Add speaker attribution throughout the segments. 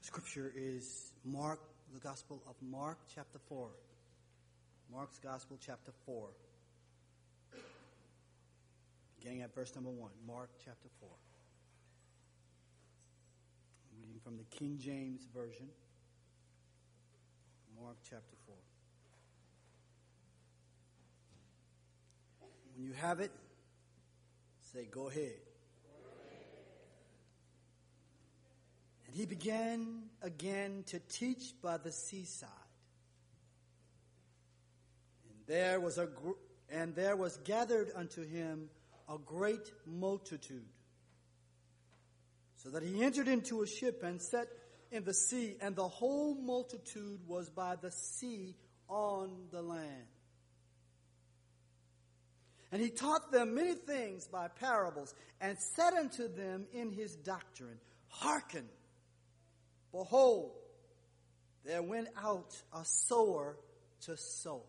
Speaker 1: Scripture is Mark, the Gospel of Mark, chapter 4. Mark's Gospel, chapter 4. Beginning at verse number 1. Mark, chapter 4. I'm reading from the King James Version. Mark, chapter 4. When you have it, say, go ahead. And he began again to teach by the seaside. And there was gathered unto him a great multitude, so that he entered into a ship and sat in the sea, and the whole multitude was by the sea on the land. And he taught them many things by parables, and said unto them in his doctrine, Hearken, behold, there went out a sower to sow.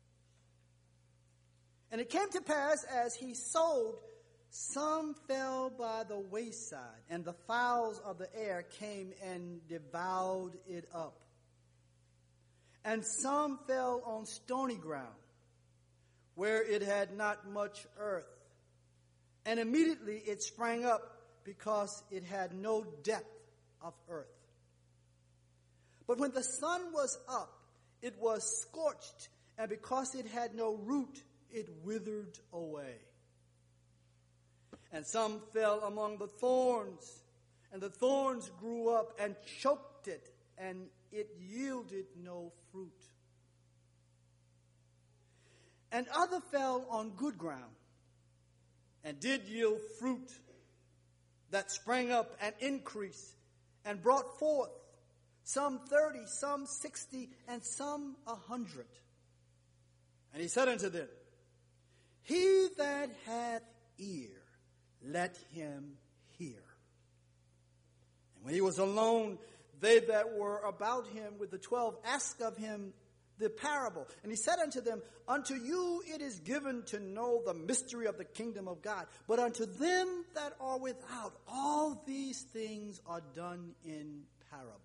Speaker 1: And it came to pass, as he sowed, some fell by the wayside, and the fowls of the air came and devoured it up. And some fell on stony ground, where it had not much earth. And immediately it sprang up, because it had no depth of earth. But when the sun was up, it was scorched, and because it had no root, it withered away. And some fell among the thorns, and the thorns grew up and choked it, and it yielded no fruit. And other fell on good ground, and did yield fruit that sprang up and increased, and brought forth some 30, some 60, and some 100. And he said unto them, He that hath ear, let him hear. And when he was alone, they that were about him with the 12 asked of him the parable. And he said unto them, Unto you it is given to know the mystery of the kingdom of God, but unto them that are without, all these things are done in parables,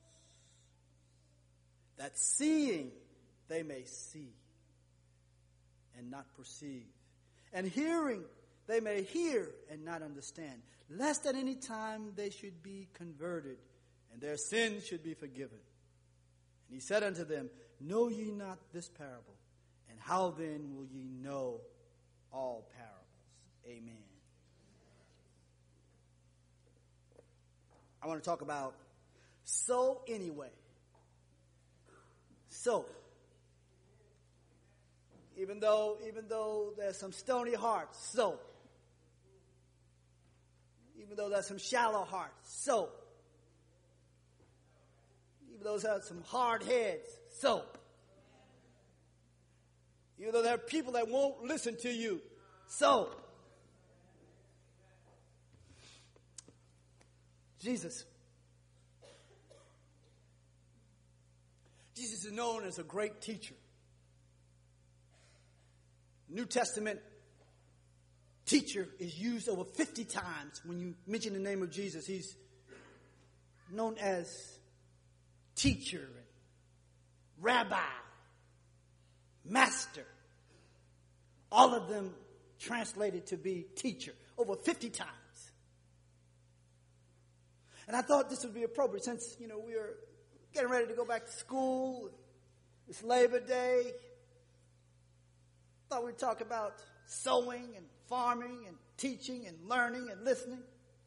Speaker 1: that seeing they may see and not perceive, and hearing they may hear and not understand, lest at any time they should be converted, and their sins should be forgiven. And he said unto them, Know ye not this parable? And how then will ye know all parables? Amen. I want to talk about so anyway. So, even though there's some stony hearts, so. Even though there's some shallow hearts, so. Even though there's some hard heads, so. Even though there are people that won't listen to you, so. Jesus is known as a great teacher. New Testament teacher is used over 50 times. When you mention the name of Jesus, he's known as teacher, and rabbi, master. All of them translated to be teacher over 50 times. And I thought this would be appropriate since, we are getting ready to go back to school. It's Labor Day. Thought we'd talk about sowing and farming and teaching and learning and listening.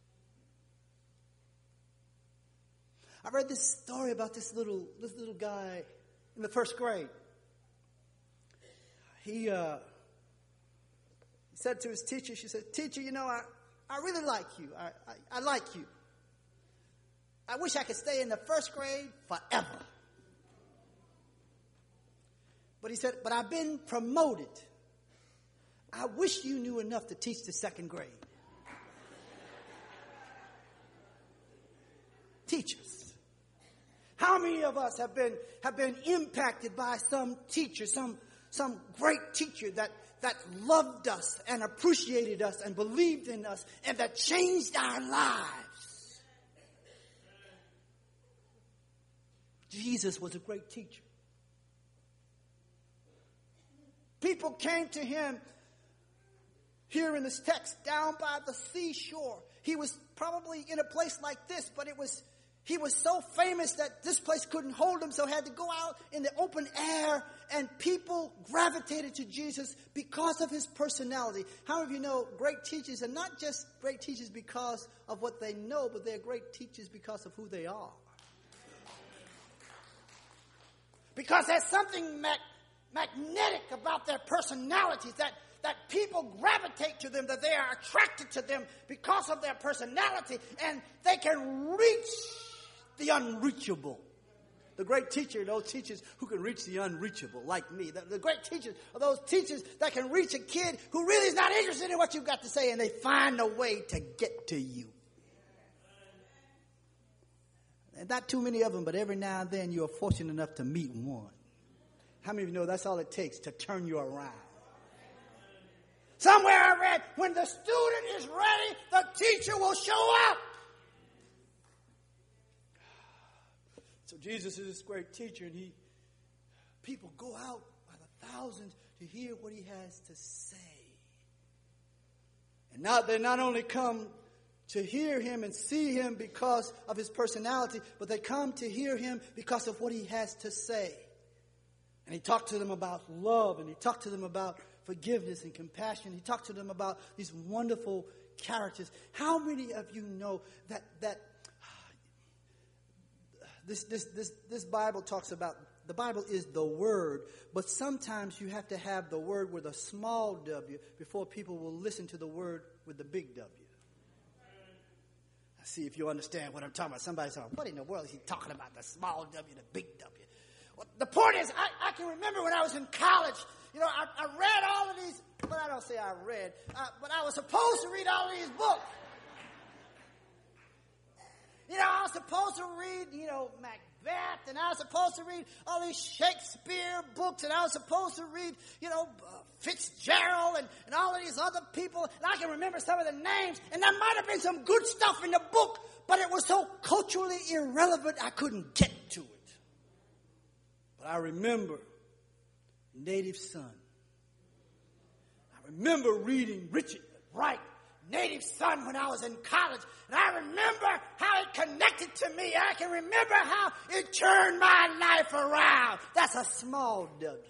Speaker 1: I read this story about this little guy in the first grade. He said to his teacher, she said, Teacher, I really like you. I like you. I wish I could stay in the first grade forever. But he said, but I've been promoted. I wish you knew enough to teach the second grade. Teachers. How many of us have been impacted by some teacher, some great teacher that loved us and appreciated us and believed in us and that changed our lives? Jesus was a great teacher. People came to him here in this text down by the seashore. He was probably in a place like this, but he was so famous that this place couldn't hold him, so he had to go out in the open air, and people gravitated to Jesus because of his personality. How many of you know great teachers are not just great teachers because of what they know, but they're great teachers because of who they are? Because there's something magnetic about their personalities that people gravitate to them, that they are attracted to them because of their personality, and they can reach the unreachable. The great teacher, those teachers who can reach the unreachable, like me. The great teachers are those teachers that can reach a kid who really is not interested in what you've got to say, and they find a way to get to you. And not too many of them, but every now and then you are fortunate enough to meet one. How many of you know that's all it takes to turn you around? Somewhere I read, when the student is ready, the teacher will show up. So Jesus is this great teacher, and people go out by the thousands to hear what he has to say. And now they not only come to hear him and see him because of his personality, but they come to hear him because of what he has to say. And he talked to them about love, and he talked to them about forgiveness and compassion. He talked to them about these wonderful characters. How many of you know that this Bible talks about, the Bible is the Word, but sometimes you have to have the Word with a small W before people will listen to the Word with the big W. I see if you understand what I'm talking about. Somebody's saying, what in the world is he talking about, the small W, the big W? Well, the point is, I can remember when I was in college, you know, I read all of these, but I don't say I read, but I was supposed to read all of these books. You know, I was supposed to read, you know, Macbeth, and I was supposed to read all these Shakespeare books, and I was supposed to read, you know, Fitzgerald and all of these other people, and I can remember some of the names, and there might have been some good stuff in the book, but it was so culturally irrelevant I couldn't get to it. But I remember Native Son. I remember reading Richard Wright, Native Son, when I was in college. And I remember how it connected to me. I can remember how it turned my life around. That's a small W.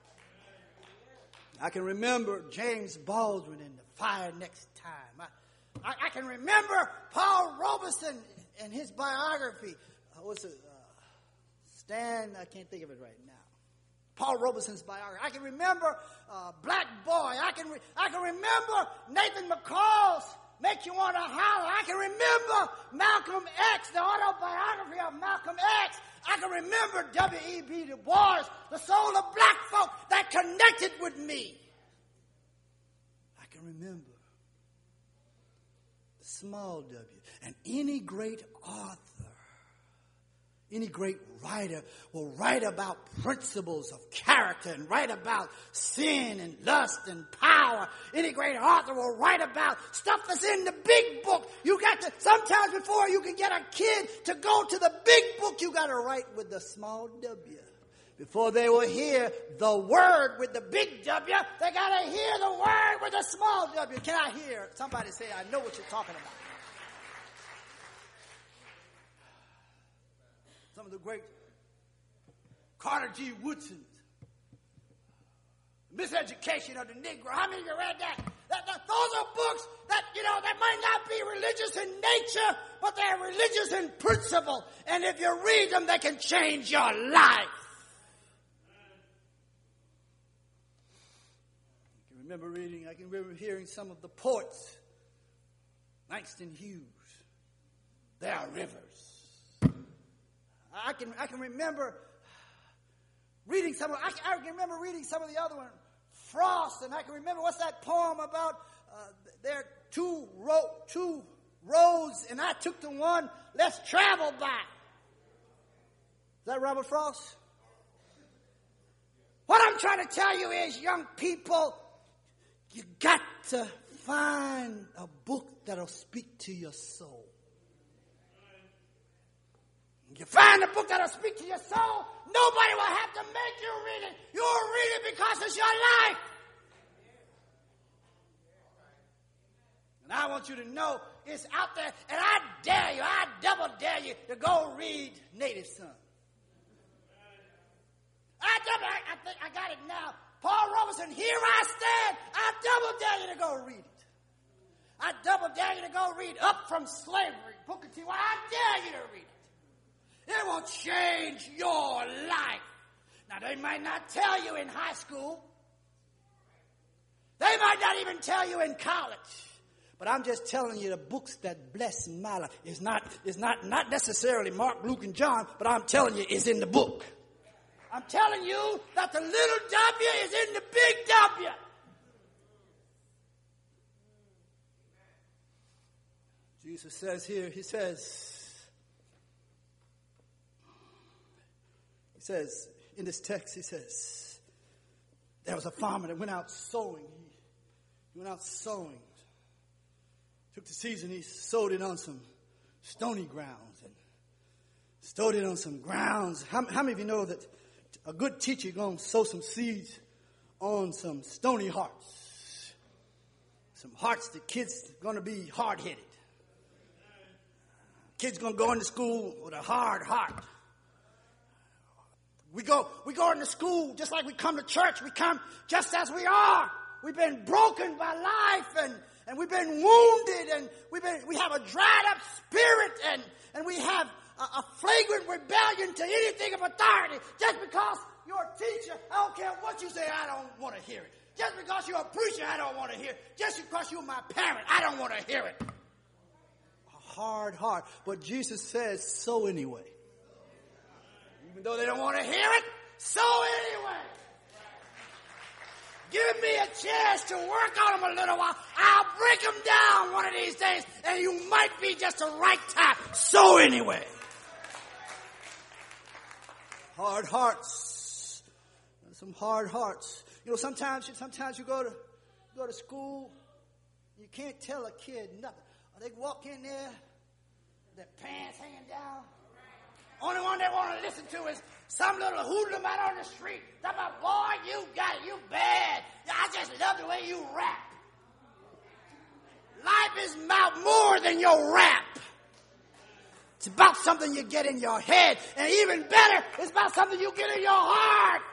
Speaker 1: I can remember James Baldwin in The Fire Next Time. I can remember Paul Robeson and his biography. What's it? Stan, I can't think of it right now. Paul Robeson's biography. I can remember Black Boy. I can remember Nathan McCall's Make You Want to Holler. I can remember Malcolm X, the autobiography of Malcolm X. I can remember W.E.B. Du Bois, the soul of black folk that connected with me. I can remember the small W. And any great author, any great writer will write about principles of character and write about sin and lust and power. Any great author will write about stuff that's in the big book. You got to, sometimes before you can get a kid to go to the big book, you got to write with the small W. Before they will hear the word with the big W, they got to hear the word with the small W. Can I hear somebody say, I know what you're talking about? Some of the great Carter G. Woodson's Miseducation of the Negro. How many of you read that? Those are books that, you know, that might not be religious in nature, but they're religious in principle. And if you read them, they can change your life. I can remember hearing some of the poets. Langston Hughes. There are rivers. I can remember reading some of, I can remember reading some of the other one, Frost, and I can remember, what's that poem about, there are two roads, and I took the one less traveled by. Is that Robert Frost? What I'm trying to tell you is, young people, you got to find a book that'll speak to your soul. You find
Speaker 2: find a book that'll speak to your soul, nobody will have to make you read it. You'll read it because it's your life. And I want you to know it's out there, and I double dare you to go read Native Son. I think I got it now. Paul Robeson, here I stand. I double dare you to go read it. I double dare you to go read Up from Slavery, Booker T. Why, I dare you to read it. It will change your life. Now, they might not tell you in high school. They might not even tell you in college. But I'm just telling you the books that bless my life. It's not necessarily Mark, Luke, and John, but I'm telling you it's in the book. I'm telling you that the little W is in the big W. Jesus says here, he says in this text, he says, there was a farmer that went out sowing. He went out sowing. Took the season, he sowed it on some stony grounds and sowed it on some grounds. How many of you know that a good teacher is going to sow some seeds on some stony hearts? Some hearts that kids are going to be hard-headed. Kids going to go into school with a hard heart. We go into school just like we come to church. We come just as we are. We've been broken by life and we've been wounded and we have a dried up spirit and we have a flagrant rebellion to anything of authority. Just because you're a teacher, I don't care what you say, I don't want to hear it. Just because you're a preacher, I don't want to hear it. Just because you're my parent, I don't want to hear it. A hard heart. But Jesus says, so anyway. Even though they don't want to hear it, so anyway. Give me a chance to work on them a little while. I'll break them down one of these days, and you might be just the right time. So anyway. Hard hearts. Some hard hearts. You know, sometimes you go to school, you can't tell a kid nothing. Or they walk in there, their pants hanging down. Only one they want to listen to is some little hoodlum out on the street. Talking about, boy, you got it, you bad. I just love the way you rap. Life is about more than your rap. It's about something you get in your head. And even better, it's about something you get in your heart.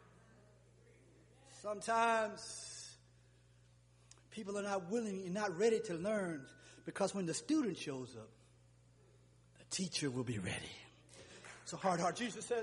Speaker 2: Sometimes people are not willing and not ready to learn because when the student shows up, the teacher will be ready. It's a hard heart. Jesus says,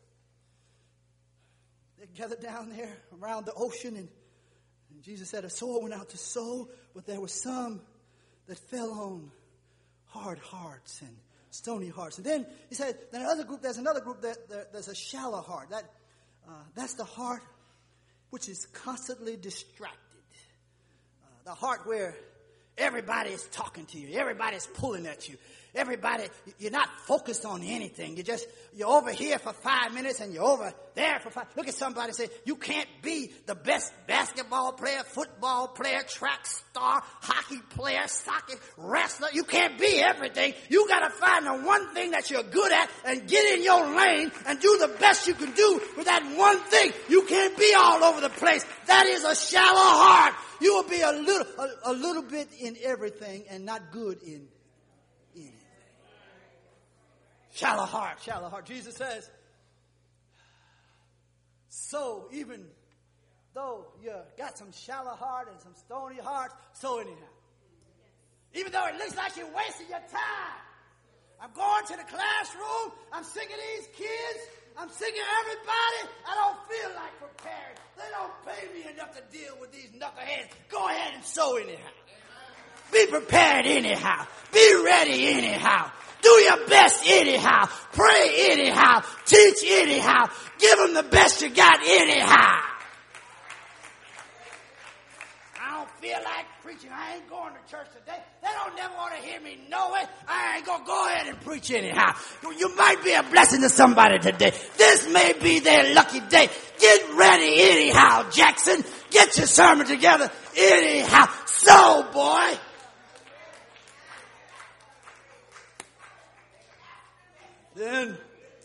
Speaker 2: they gathered down there around the ocean, and Jesus said a sower went out to sow, but there were some that fell on hard hearts and stony hearts. And then he said, there's another group that there's a shallow heart. That's the heart which is constantly distracted. The heart where everybody is talking to you. Everybody's pulling at you. You're not focused on anything. You're over here for 5 minutes and you're over there for 5. Look at somebody and say, you can't be the best basketball player, football player, track star, hockey player, soccer, wrestler. You can't be everything. You got to find the one thing that you're good at and get in your lane and do the best you can do with that one thing. You can't be all over the place. That is a shallow heart. You will be a little bit in everything and not good in anything. Shallow heart. Jesus says, so even though you got some shallow heart and some stony heart, so anyhow. Even though it looks like you're wasting your time. I'm going to the classroom. I'm sick of these kids. I'm sick of everybody. I don't feel like preparing. They don't pay me enough to deal with these knuckleheads. Go ahead and sow anyhow. Be prepared anyhow. Be ready anyhow. Do your best anyhow. Pray anyhow. Teach anyhow. Give them the best you got anyhow. I don't feel like preaching. I ain't going to church today. They don't never want to hear me know it. I ain't going to go ahead and preach anyhow. You might be a blessing to somebody today. This may be their lucky day. Get ready anyhow, Jackson. Get your sermon together anyhow. So, boy. Then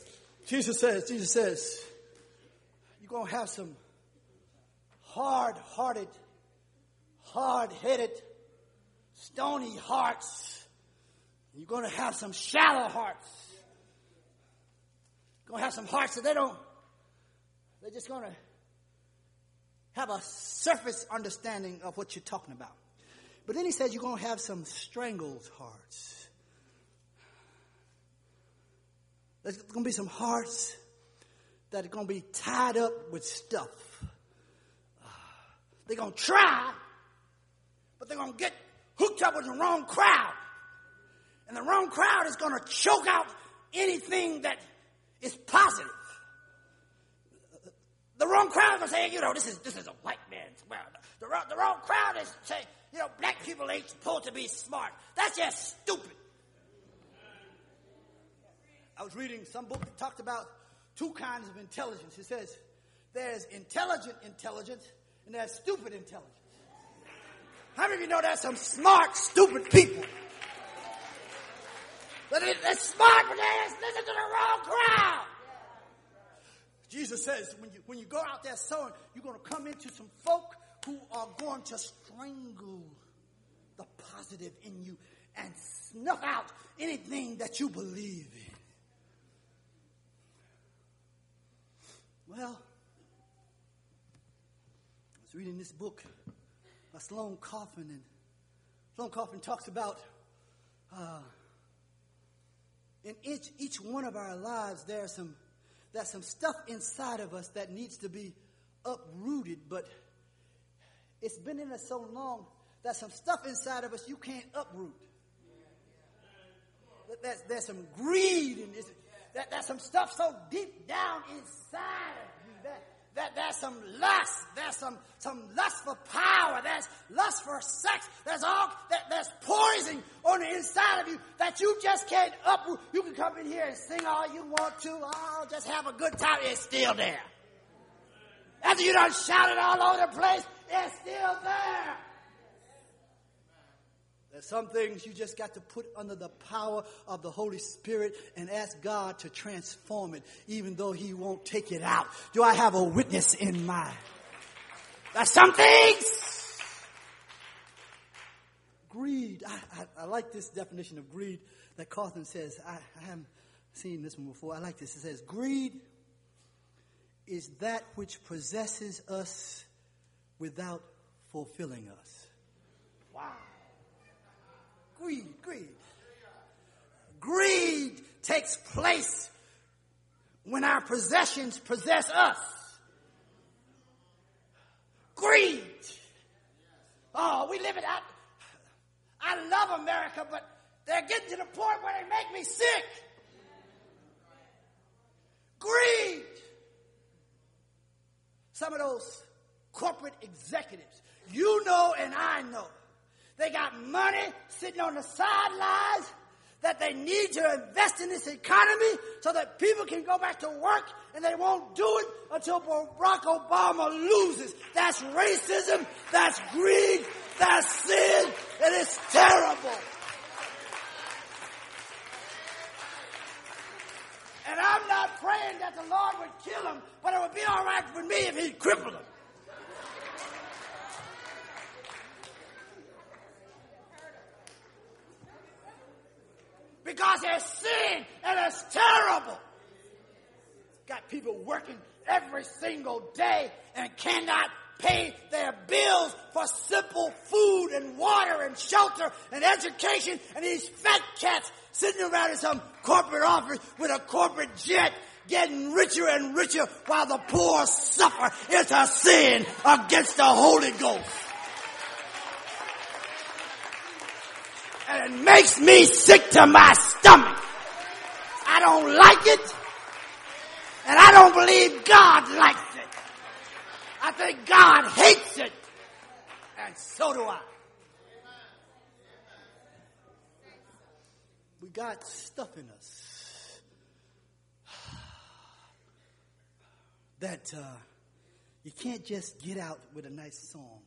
Speaker 2: Jesus says, you're going to have some hard-hearted, hard-headed, stony hearts. You're going to have some shallow hearts. You're going to have some hearts that they're just going to have a surface understanding of what you're talking about. But then he says you're going to have some strangled hearts. There's going to be some hearts that are going to be tied up with stuff. They're going to try, but they're going to get hooked up with the wrong crowd. And the wrong crowd is going to choke out anything that is positive. The wrong crowd is going to say, this is a white man's world. The wrong crowd is saying, black people ain't supposed to be smart. That's just stupid. I was reading some book that talked about two kinds of intelligence. It says there's intelligent intelligence and there's stupid intelligence. How many of you know there's some smart, stupid people? But they're smart, but they listen to the wrong crowd. Jesus says when you go out there sowing, you're going to come into some folk who are going to strangle the positive in you and snuff out anything that you believe in. Well, I was reading this book by Sloane Coffin, and Sloane Coffin talks about in each one of our lives there's some stuff inside of us that needs to be uprooted, but it's been in us so long that some stuff inside of us you can't uproot. There's some greed and there's some stuff so deep down inside of you that there's some lust. There's some lust for power. There's lust for sex. There's poison on the inside of you that you just can't uproot. You can come in here and sing all you want to. Oh, just have a good time. It's still there. After you done shouted all over the place, it's still there. There's some things you just got to put under the power of the Holy Spirit and ask God to transform it, even though He won't take it out. Do I have a witness in mind? There's some things. Greed. I like this definition of greed that Coffin says. I haven't seen this one before. I like this. It says, greed is that which possesses us without fulfilling us. Wow. Greed. Greed takes place when our possessions possess us. Greed. Oh, we live it out. I love America, but they're getting to the point where they make me sick. Greed. Some of those corporate executives, you know and I know, they got money sitting on the sidelines that they need to invest in this economy so that people can go back to work, and they won't do it until Barack Obama loses. That's racism, that's greed, that's sin, and it's terrible. And I'm not praying that the Lord would kill him, but it would be all right with me if He crippled him. Because there's sin and it's terrible. Got people working every single day and cannot pay their bills for simple food and water and shelter and education, and these fat cats sitting around in some corporate office with a corporate jet getting richer and richer while the poor suffer. It's a sin against the Holy Ghost. And it makes me sick to my stomach. I don't like it. And I don't believe God likes it. I think God hates it. And so do I. We got stuff in us that you can't just get out with a nice song.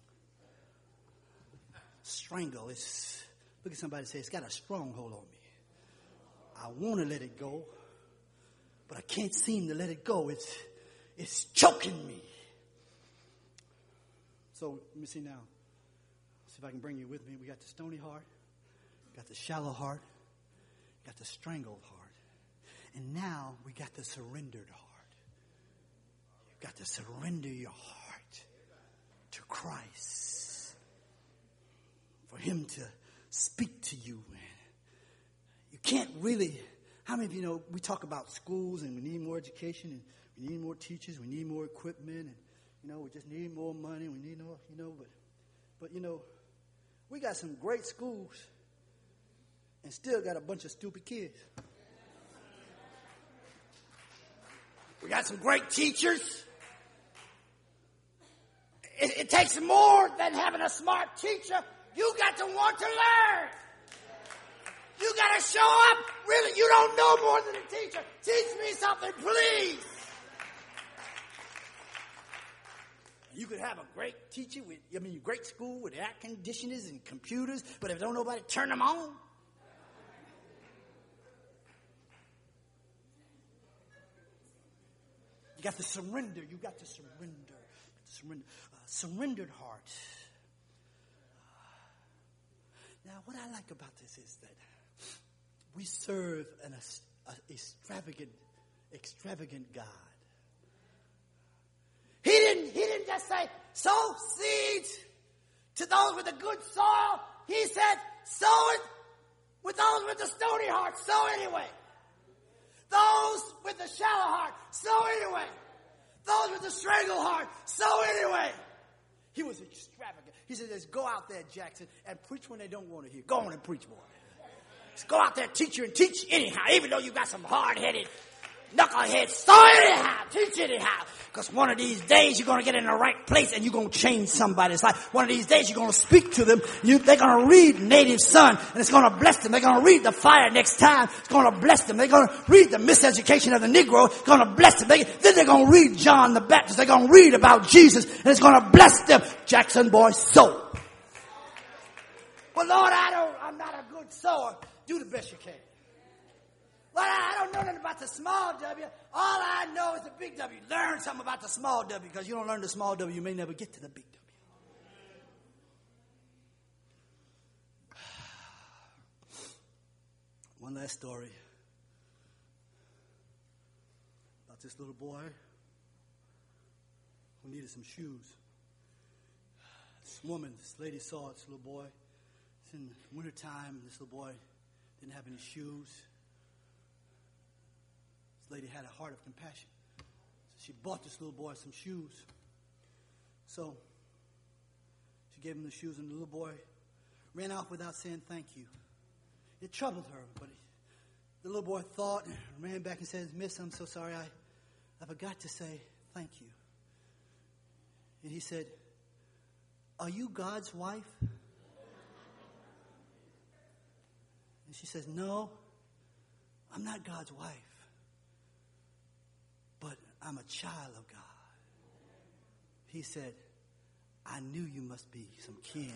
Speaker 2: Strangle. Look at somebody and say, it's got a stronghold on me. I want to let it go, but I can't seem to let it go. It's choking me. So let me see now. See if I can bring you with me. We got the stony heart, got the shallow heart, got the strangled heart. And now we got the surrendered heart. You've got to surrender your heart to Christ. For him to speak to you, man. You can't really, how many of you know, we talk about schools and we need more education and we need more teachers, we need more equipment and, we just need more money, we need more, but we got some great schools and still got a bunch of stupid kids. We got some great teachers. It takes more than having a smart teacher. You got to want to learn. You got to show up. Really, you don't know more than a teacher. Teach me something, please. You could have a great teacher great school with air conditioners and computers, but if don't nobody turn them on. You got to surrender. You got to surrender. Surrendered heart. Now, what I like about this is that we serve an extravagant God. He didn't just say, sow seeds to those with a good soil. He said, sow it with those with the stony heart. Sow anyway. Those with the shallow heart, sow anyway. Those with the strangled heart, sow anyway. He was extravagant. He said, just go out there, Jackson, and preach when they don't want to hear. Go on and preach, boy. Just go out there, teacher, and teach anyhow. Even though you got some hard-headed knuckleheads, sow anyhow. Teach anyhow. Because one of these days you're going to get in the right place and you're going to change somebody's life. One of these days you're going to speak to them. They're going to read Native Son and it's going to bless them. They're going to read The Fire next time. It's going to bless them. They're going to read The Miseducation of the Negro. It's going to bless them. Then they're going to read John the Baptist. They're going to read about Jesus and it's going to bless them. Jackson boy, sow. Well, Lord, I'm not a good sower. Do the best you can. Well, I don't know nothing about the small W. All I know is the big W. Learn something about the small W, because you don't learn the small W, you may never get to the big W. One last story about this little boy who needed some shoes. This lady saw this little boy. It's in wintertime. This little boy didn't have any shoes. Lady had a heart of compassion. So she bought this little boy some shoes. So she gave him the shoes, and the little boy ran off without saying thank you. It troubled her, but the little boy thought and ran back and said, Miss, I'm so sorry. I forgot to say thank you. And he said, are you God's wife? And she says, no, I'm not God's wife. But I'm a child of God. He said, I knew you must be some kin.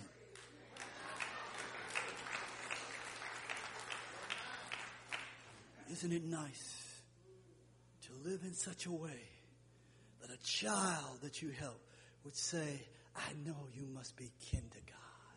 Speaker 2: Isn't it nice to live in such a way that a child that you help would say, I know you must be kin to God.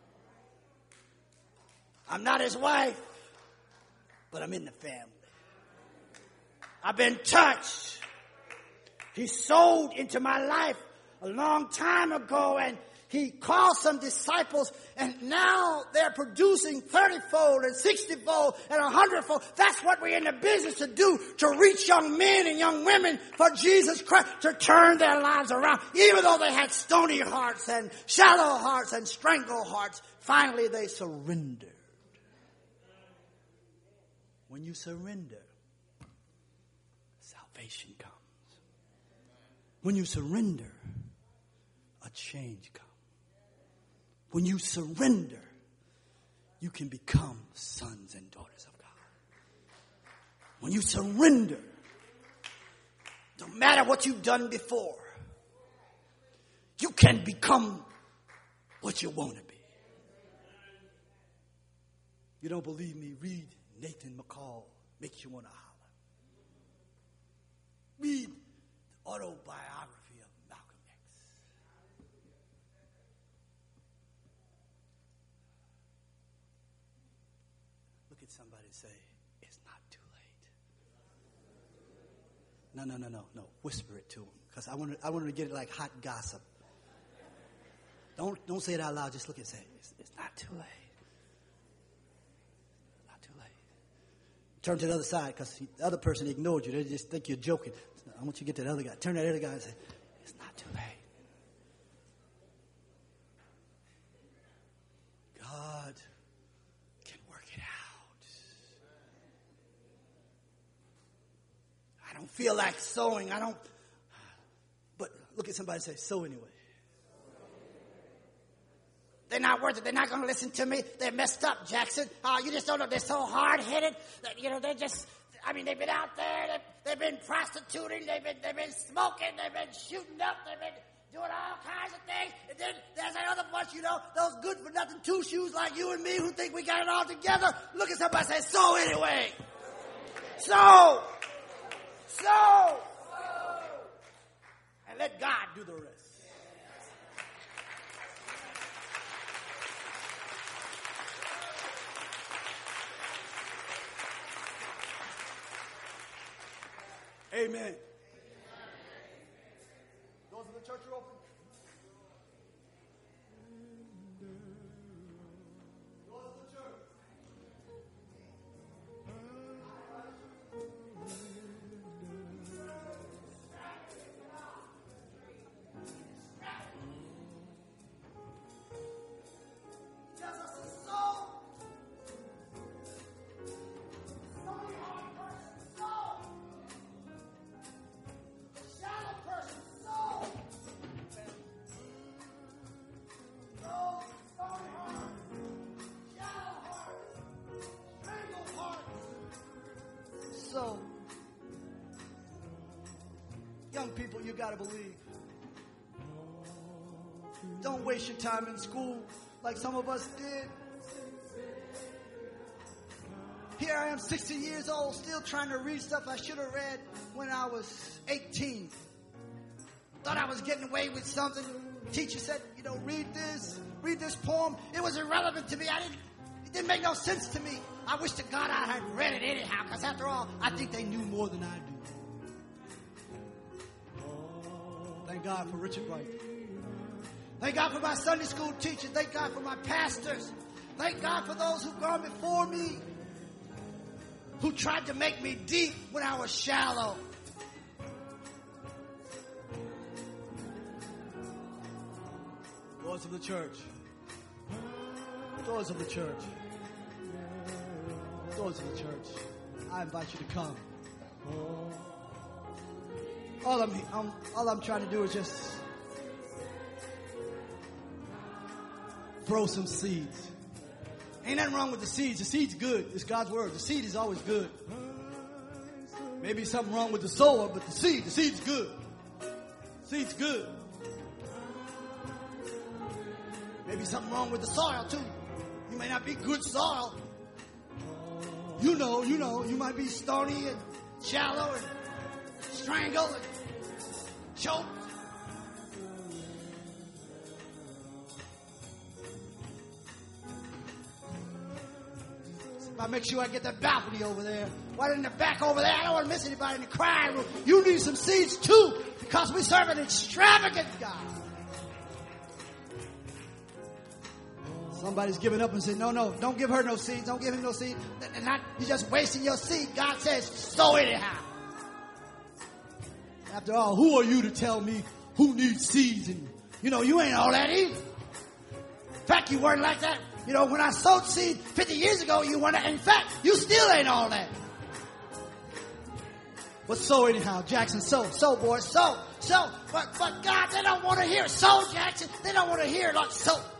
Speaker 2: I'm not his wife, but I'm in the family. I've been touched. He sold into my life a long time ago, and he called some disciples, and now they're producing 30-fold and 60-fold and 100-fold. That's what we're in the business to do, to reach young men and young women for Jesus Christ, to turn their lives around. Even though they had stony hearts and shallow hearts and strangled hearts, finally they surrendered. When you surrender, salvation comes. When you surrender, a change comes. When you surrender, you can become sons and daughters of God. When you surrender, no matter what you've done before, you can become what you want to be. You don't believe me? Read Nathan McCall. Makes you want to holler. autobiography of Malcolm X. Look at somebody and say, it's not too late. No. Whisper it to them, because I want to get it like hot gossip. Don't say it out loud. Just look and say, it's not too late. Not too late. Turn to the other side, because the other person ignored you. They just think you're joking. I want you to get to the other guy. Turn to the other guy and say, it's not too late. God can work it out. I don't feel like sowing. But look at somebody and say, sow anyway. They're not worth it. They're not going to listen to me. They're messed up, Jackson. Oh, you just don't know. They're so hard-headed that, they're just, they've been out there. They've been prostituting. They've been smoking. They've been shooting up. They've been doing all kinds of things. And then there's that other bunch, those good-for-nothing two shoes like you and me who think we got it all together. Look at somebody and say, sow anyway. Sow. And let God do the rest. Amen. Doors of the church are open. Doors of the church. Tells us to sow. So, young people, you got to believe. Don't waste your time in school like some of us did. Here I am, 60 years old, still trying to read stuff I should have read when I was 18. Thought I was getting away with something. Teacher said, read this poem. It was irrelevant to me. It didn't make no sense to me. I wish to God I had read it anyhow, because after all, I think they knew more than I do. Thank God for Richard Wright. Thank God for my Sunday school teachers. Thank God for my pastors. Thank God for those who've gone before me, who tried to make me deep when I was shallow. Doors of the church. Doors of the church. Doors of the church. I invite you to come. All I'm trying to do is just throw some seeds. Ain't nothing wrong with the seeds. The seed's good. It's God's word. The seed is always good. Maybe something wrong with the sower, but the seed's good. Seed's good. Maybe something wrong with the soil too. You may not be good soil. You might be stony and shallow and strangled and choked. I make sure I get that balcony over there. Right in the back over there. I don't want to miss anybody in the crying room. You need some seeds too, because we serve an extravagant God. Somebody's giving up and saying, no, don't give her no seeds. Don't give him no seed. You're just wasting your seed. God says, sow anyhow. After all, who are you to tell me who needs seeds? And, you ain't all that either. In fact, you weren't like that. When I sowed seed 50 years ago, you weren't. In fact, you still ain't all that. But sow anyhow, Jackson. Sow, boys. Sow. But God, they don't want to hear it. Sow, Jackson. They don't want to hear it like sow.